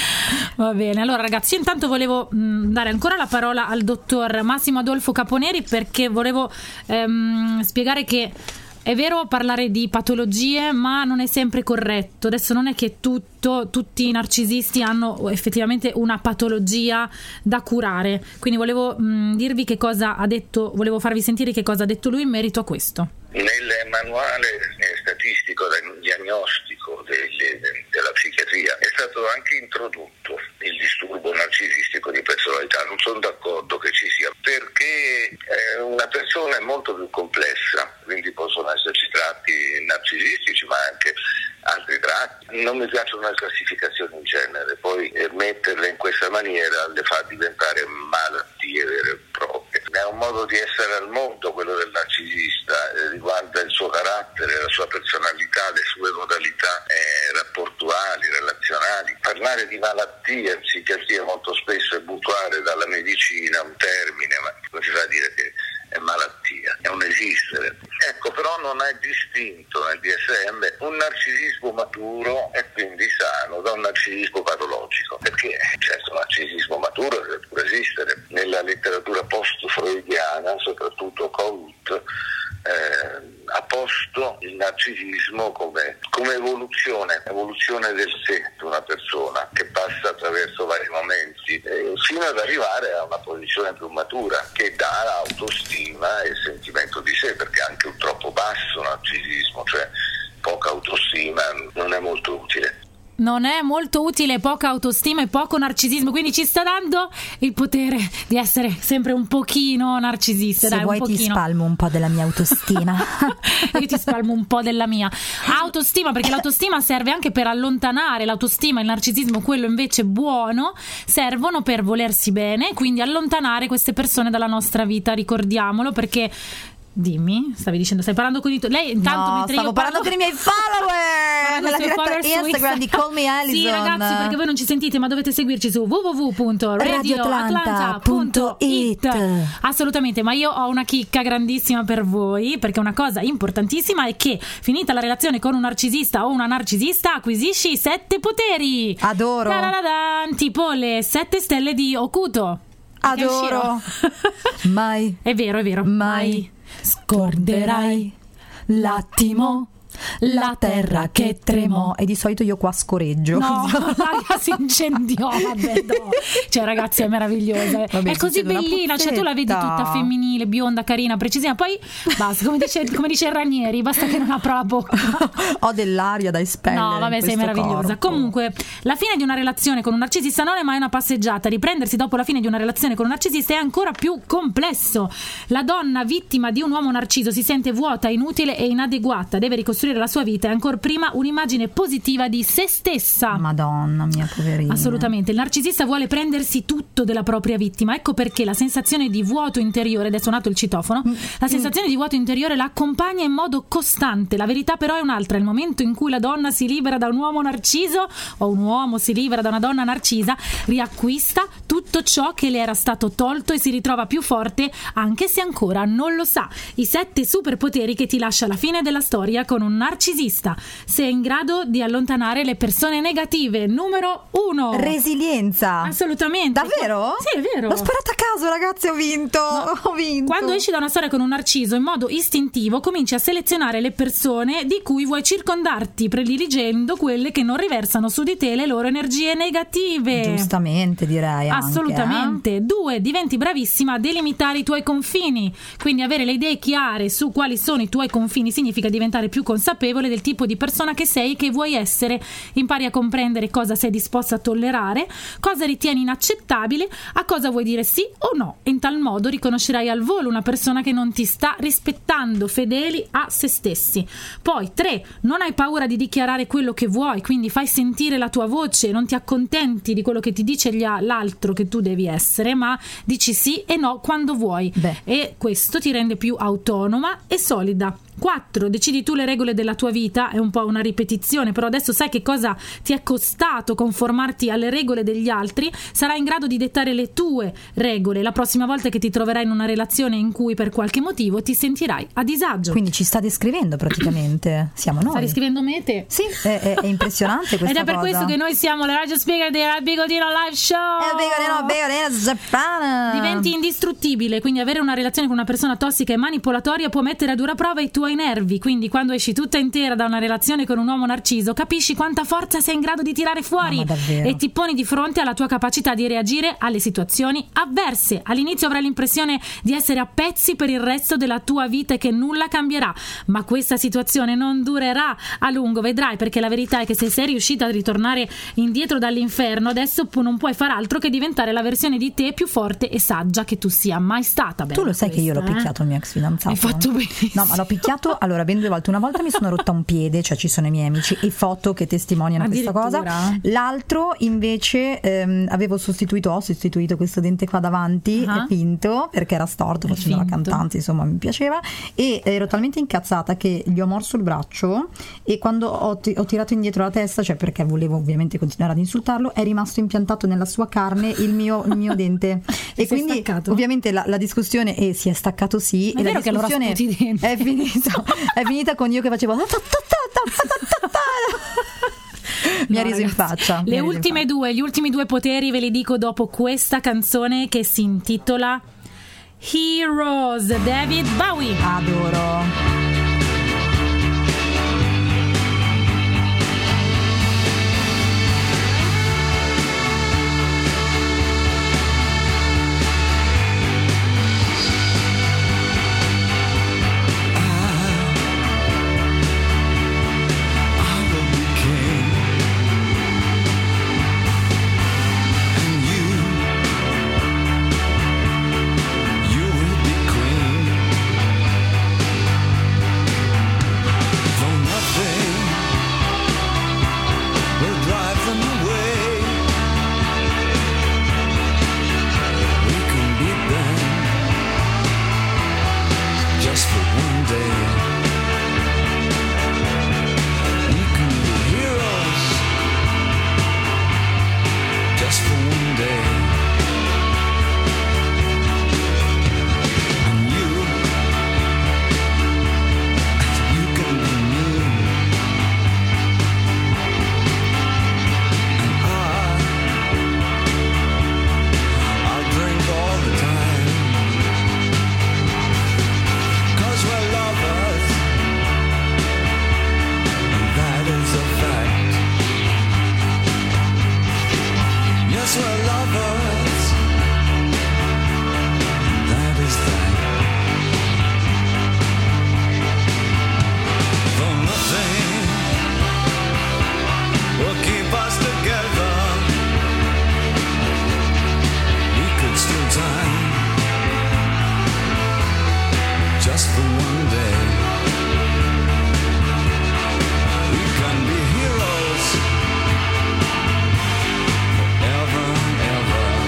Va bene, allora ragazzi, io intanto volevo mh, dare ancora la parola al dottor Massimo Adolfo Caponeri, perché volevo ehm, spiegare che è vero parlare di patologie, ma non è sempre corretto. Adesso non è che tutto, tutti i narcisisti hanno effettivamente una patologia da curare, quindi volevo mh, dirvi che cosa ha detto, volevo farvi sentire che cosa ha detto lui in merito a questo. Nel manuale statistico diagnostico delle, della psichiatria è stato anche introdotto il disturbo narcisistico di personalità. Non sono d'accordo che ci sia, perché eh, una persona è molto più complessa, quindi possono esserci tratti narcisistici ma anche altri tratti. Non mi piacciono le classificazioni in genere, poi eh, metterle in questa maniera le fa diventare malattie vere e proprie. È un modo di essere al mondo quello del narcisista, eh, riguarda il suo carattere, la sua personalità, le sue modalità eh, rapportuali, relazionali. Parlare di malattia in psichiatria molto spesso è buttare dalla medicina un termine, ma come si fa a dire che è malattia, è un esistere. Ecco, però non è distinto nel D S M un narcisismo maturo e quindi sano da un narcisismo patologico, perché certo il narcisismo maturo deve pure esistere. Nella letteratura post-freudiana, soprattutto Cout, eh, ha posto il narcisismo come, come evoluzione, evoluzione del sé di una persona che passa attraverso vari momenti eh, fino ad arrivare a una posizione più matura che dà autostima e sentimento di sé, perché anche un troppo basso narcisismo, cioè poca autostima, non è molto utile. Non è molto utile, poca autostima e poco narcisismo, quindi ci sta dando il potere di essere sempre un pochino narcisista. Se dai, vuoi un ti pochino. spalmo un po' della mia autostima. Io ti spalmo un po' della mia autostima, perché l'autostima serve anche per allontanare l'autostima, il narcisismo, quello invece buono, servono per volersi bene, quindi allontanare queste persone dalla nostra vita, ricordiamolo, perché dimmi, stavi dicendo, stai parlando con i tuoi. Lei intanto No, mentre stavo io parlando parlo con i miei follower nella diretta Instagram di Call Me Alison. Sì ragazzi, perché voi non ci sentite, ma dovete seguirci su w w w punto radio atlanta punto it. Assolutamente, ma io ho una chicca grandissima per voi, perché una cosa importantissima è che finita la relazione con un narcisista o una narcisista acquisisci sette poteri. Adoro. Tararadan, tipo le sette stelle di Okuto. Adoro. Mai. È vero, è vero. Mai scorderai l'attimo, la terra che tremò. E di solito io qua scoreggio. No, l'aria si incendiò. Vabbè, no. Cioè, ragazzi, è meravigliosa. Vabbè, è così succede una bellina. Cioè, tu la vedi puzzetta. tutta femminile, bionda, carina, precisina. Poi basta, come dice, come dice il Ranieri, basta che non apra la bocca. Ho dell'aria da espellere. No, vabbè, in sei questo meravigliosa. corpo. Comunque, la fine di una relazione con un narcisista non è mai una passeggiata. Riprendersi dopo la fine di una relazione con un narcisista è ancora più complesso. La donna vittima di un uomo narciso si sente vuota, inutile e inadeguata. Deve ricostruire la sua vita e ancora prima un'immagine positiva di se stessa. Madonna mia, poverina. Assolutamente, il narcisista vuole prendersi tutto della propria vittima, ecco perché la sensazione di vuoto interiore, adesso è suonato il citofono, la sensazione di vuoto interiore la accompagna in modo costante. La verità però è un'altra: il momento in cui la donna si libera da un uomo narciso o un uomo si libera da una donna narcisa, riacquista tutto ciò che le era stato tolto e si ritrova più forte, anche se ancora non lo sa. I sette superpoteri che ti lascia la fine della storia con un narcisista. Sei in grado di allontanare le persone negative. Numero uno, resilienza. Assolutamente. Davvero? Sì, è vero. L'ho sparato a caso, ragazzi, ho vinto. No. Ho vinto. Quando esci da una storia con un narciso, in modo istintivo cominci a selezionare le persone di cui vuoi circondarti, prediligendo quelle che non riversano su di te le loro energie negative. Giustamente, direi. Anche. Assolutamente. eh? Due, diventi bravissima a delimitare i tuoi confini, quindi avere le idee chiare su quali sono i tuoi confini significa diventare più consapevole del tipo di persona che sei, che vuoi essere. Impari a comprendere cosa sei disposta a tollerare, cosa ritieni inaccettabile, a cosa vuoi dire sì o no. In tal modo riconoscerai al volo una persona che non ti sta rispettando, fedeli a se stessi. Poi tre, non hai paura di dichiarare quello che vuoi, quindi fai sentire la tua voce, non ti accontenti di quello che ti dice gli a- l'altro che tu devi essere, ma dici sì e no quando vuoi. Beh. E questo ti rende più autonoma e solida. quattro. Decidi tu le regole della tua vita, è un po' una ripetizione, però adesso sai che cosa ti è costato conformarti alle regole degli altri, sarai in grado di dettare le tue regole la prossima volta che ti troverai in una relazione in cui per qualche motivo ti sentirai a disagio. Quindi ci sta descrivendo praticamente, siamo noi. Stai descrivendo me te? Sì, è, è, è impressionante questa Ed è per cosa. questo che noi siamo la radio speaker del Bigodino Live Show. Eh, Bigodino, Bigodino, Zappana. Diventi indistruttibile, quindi avere una relazione con una persona tossica e manipolatoria può mettere a dura prova i tuoi nervi, quindi quando esci tutta intera da una relazione con un uomo narciso capisci quanta forza sei in grado di tirare fuori. No, ma davvero? E ti poni di fronte alla tua capacità di reagire alle situazioni avverse. All'inizio avrai l'impressione di essere a pezzi per il resto della tua vita e che nulla cambierà, ma questa situazione non durerà a lungo, vedrai, perché la verità è che se sei riuscita a ritornare indietro dall'inferno, adesso pu- non puoi far altro che diventare la versione di te più forte e saggia che tu sia mai stata. Tu lo sai questa, che io l'ho eh? picchiato il mio ex fidanzato? Hai fatto benissimo. No, ma l'ho picchiato, allora, ben due volte. Una volta mi sono rotta un piede, cioè ci sono i miei amici e foto che testimoniano questa cosa. Addirittura? L'altro invece ehm, avevo sostituito, ho sostituito questo dente qua davanti, Ah. è finto, perché era storto, È facendo la finto. cantante, insomma mi piaceva, e ero talmente incazzata che gli ho morso il braccio e quando ho, ti- ho tirato indietro la testa, cioè perché volevo ovviamente continuare ad insultarlo, è rimasto impiantato nella sua carne il mio, il mio dente. E si è quindi staccato? ovviamente la, la discussione e si è staccato sì, Ma è e la vero che allora discussione sputi i denti? è finita, è finita con io che facevo mi ha No, riso in ragazzi, faccia. mi Le ha riso in ultime faccia. due, gli ultimi due poteri ve li dico dopo questa canzone che si intitola Heroes, David Bowie. Adoro. Forever and ever.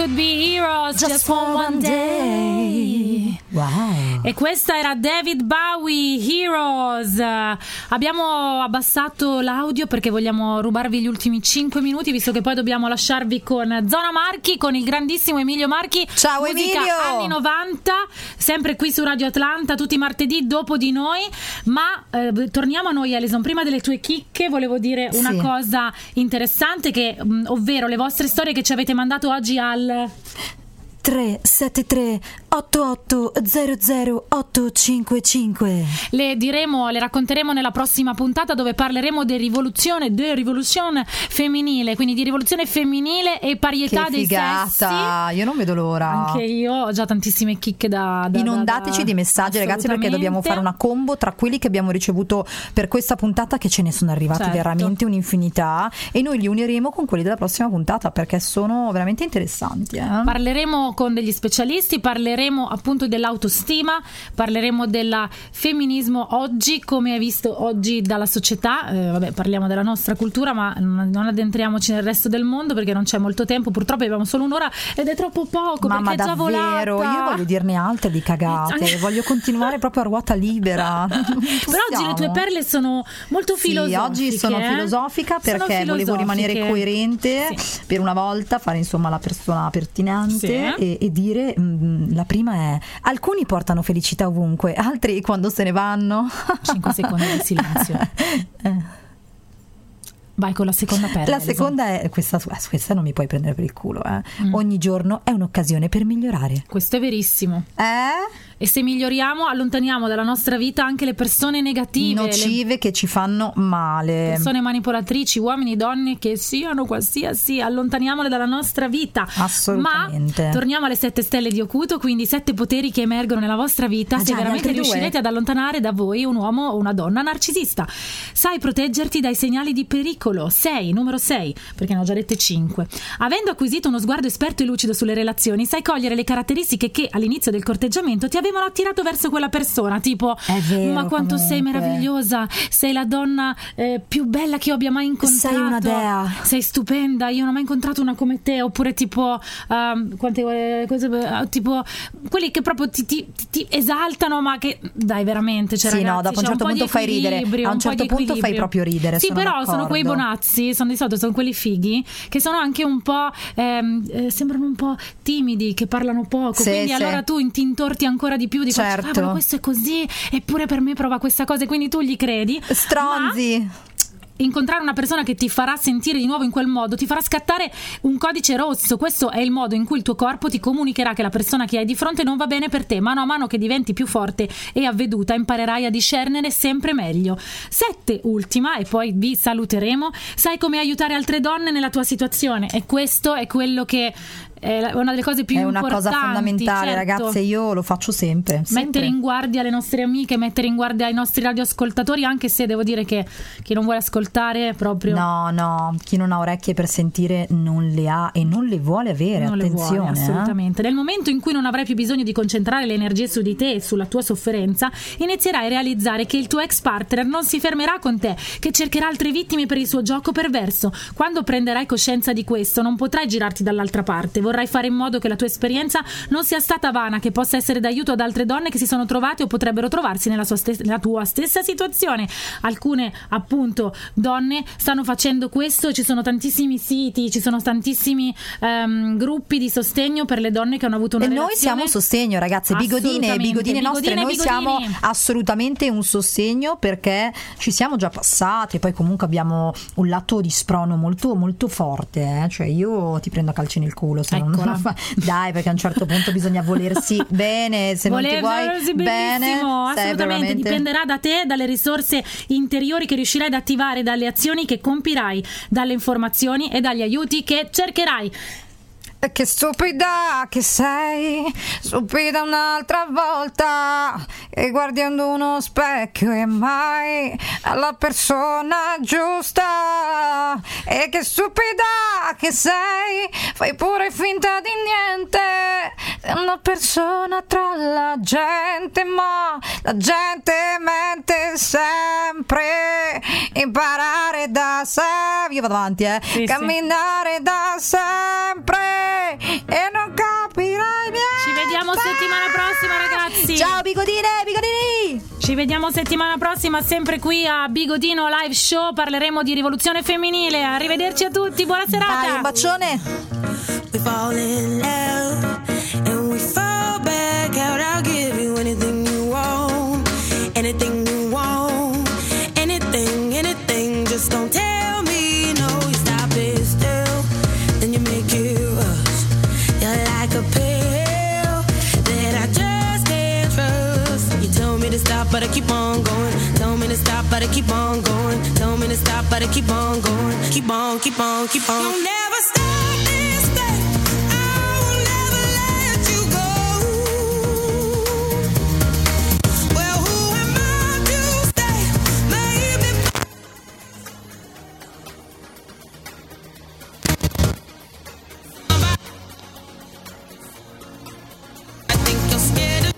could be heroes just, just for one day. Wow. E questa era David Bowie, Heroes. Abbiamo abbassato l'audio perché vogliamo rubarvi gli ultimi cinque minuti, visto che poi dobbiamo lasciarvi con Zona Marchi, con il grandissimo Emilio Marchi. Ciao musica Emilio! Anni novanta, sempre qui su Radio Atlanta, tutti i martedì dopo di noi. Ma eh, torniamo a noi, Alison. Prima delle tue chicche volevo dire una Sì. cosa interessante, che, mh, ovvero le vostre storie che ci avete mandato oggi al tre sette tre otto otto zero zero otto cinque cinque. Le diremo, le racconteremo nella prossima puntata, dove parleremo di rivoluzione, di rivoluzione femminile, quindi di rivoluzione femminile e parietà Che dei figata, sessi. io non vedo l'ora. Anche io ho già tantissime chicche da, da Inondateci da, da, di messaggi, ragazzi, perché dobbiamo fare una combo tra quelli che abbiamo ricevuto per questa puntata, che ce ne sono arrivati Certo. veramente un'infinità, e noi li uniremo con quelli della prossima puntata perché sono veramente interessanti. Eh? Parleremo con degli specialisti, parleremo appunto dell'autostima, parleremo del femminismo oggi, come è visto oggi dalla società. Eh, vabbè, parliamo della nostra cultura, ma non, non addentriamoci nel resto del mondo perché non c'è molto tempo. Purtroppo abbiamo solo un'ora ed è troppo poco. Mamma, perché è già davvero, volata. io voglio dirne altre di cagate, voglio continuare proprio a ruota libera. Però oggi le tue perle sono molto Sì, filosofiche. oggi sono eh? filosofica perché Sono volevo filosofiche. rimanere coerente, Sì. per una volta fare insomma la persona pertinente, Sì. e, e dire mh, la prima è: alcuni portano felicità ovunque, altri quando se ne vanno. cinque secondi di silenzio. Vai con la seconda perla. La Alison. seconda è questa, questa non mi puoi prendere per il culo, eh. Mm. Ogni giorno è un'occasione per migliorare. Questo è verissimo. Eh? E se miglioriamo, allontaniamo dalla nostra vita anche le persone negative, Nocive le che ci fanno male. persone manipolatrici, uomini, donne che siano qualsiasi, allontaniamole dalla nostra vita. Assolutamente. Ma torniamo alle sette stelle di Oculto, quindi sette poteri che emergono nella vostra vita Ah, se già, gli veramente altri due. riuscirete ad allontanare da voi un uomo o una donna narcisista. Sai proteggerti dai segnali di pericolo. sei, numero sei, perché ne ho già dette cinque. Avendo acquisito uno sguardo esperto e lucido sulle relazioni, sai cogliere le caratteristiche che all'inizio del corteggiamento ti avevano attirato verso quella persona, tipo È vero, ma quanto sei comunque. meravigliosa, sei la donna eh, più bella che io abbia mai incontrato, Sei una dea. sei stupenda, io non ho mai incontrato una come te. Oppure tipo um, quante eh, cose, eh, tipo quelli che proprio ti, ti, ti esaltano, ma che dai veramente, cioè, Sì, no, ragazzi, dopo a un c'è certo po' di punto fai ridere. equilibrio, A un un po' certo di punto fai equilibrio. proprio ridere, Sì, sono però d'accordo. sono quei bonazzi, sono di solito sono quelli fighi che sono anche un po' ehm, eh, sembrano un po' timidi, che parlano poco, Sì, quindi sì. allora tu ti intorti ancora di più, dico Certo. ah, ma questo è così, eppure per me prova questa cosa, e quindi tu gli credi. Stronzi. Ma incontrare una persona che ti farà sentire di nuovo in quel modo ti farà scattare un codice rosso. Questo è il modo in cui il tuo corpo ti comunicherà che la persona che hai di fronte non va bene per te. Mano a mano che diventi più forte e avveduta, imparerai a discernere sempre meglio. Sette, ultima, e poi vi saluteremo. Sai come aiutare altre donne nella tua situazione, e questo è quello che è una delle cose più È una importanti. cosa fondamentale, certo. ragazze, io lo faccio sempre, sempre. Mettere in guardia le nostre amiche, mettere in guardia i nostri radioascoltatori, anche se devo dire che chi non vuole ascoltare proprio No, no, chi non ha orecchie per sentire non le ha e non le vuole avere, non le attenzione. vuole, eh. assolutamente. Nel momento in cui non avrai più bisogno di concentrare le energie su di te e sulla tua sofferenza, inizierai a realizzare che il tuo ex partner non si fermerà con te, che cercherà altre vittime per il suo gioco perverso. Quando prenderai coscienza di questo, non potrai girarti dall'altra parte. Vorrai fare in modo che la tua esperienza non sia stata vana, che possa essere d'aiuto ad altre donne che si sono trovate o potrebbero trovarsi nella, sua stes- nella tua stessa situazione. Alcune appunto donne stanno facendo questo, ci sono tantissimi siti, ci sono tantissimi ehm, gruppi di sostegno per le donne che hanno avuto una E noi relazione. siamo sostegno, ragazze, bigodine, Assolutamente, bigodine nostre, bigodine, noi bigodini. siamo assolutamente un sostegno, perché ci siamo già passate, poi comunque abbiamo un lato di sprono molto molto forte, eh? Cioè io ti prendo a calci nel culo se non Eccola. fa... Dai, perché a un certo punto bisogna volersi bene, se non ti vuoi Volersi bene, benissimo, sei assolutamente, veramente... dipenderà da te, dalle risorse interiori che riuscirai ad attivare, dalle azioni che compirai, dalle informazioni e dagli aiuti che cercherai. Che stupida che sei, stupida un'altra volta, e guardando uno specchio e mai alla persona giusta. E che stupida che sei, fai pure finta di niente, sei una persona tra la gente, ma la gente mente sempre. Imparare da sé, io vado avanti, eh Sì, sì. camminare da sempre. E non settimana prossima, ragazzi. Ciao bigodine, bigodini. Ci vediamo settimana prossima, sempre qui a Bigodino Live Show. Parleremo di rivoluzione femminile. Arrivederci a tutti, buona serata. Dai, un bacione. We fall in love and we fall back out. I'll give you anything you want, anything you want, anything, anything. Just don't tell me no. You stop it still, then you make it rush. You're like a pill that I just can't trust. You tell me to stop, but I keep on going. Tell me to stop, but I keep on going. Tell me to stop, but I keep on going. Keep on, keep on, keep on. You'll never stop this thing. I will never let you go. Well, who am I to stay? Maybe. I think you're scared of.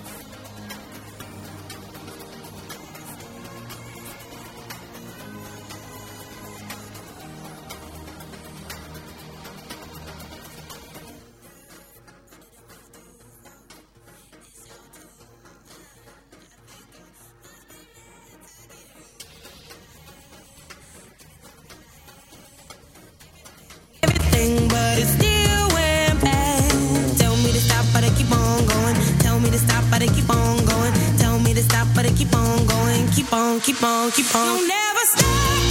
Everything, but it still went bad. Tell me to stop, but I keep on going. Tell me to stop, but I keep on going. Tell me to stop, but I keep on going. Keep on, keep on, keep on. You'll never stop.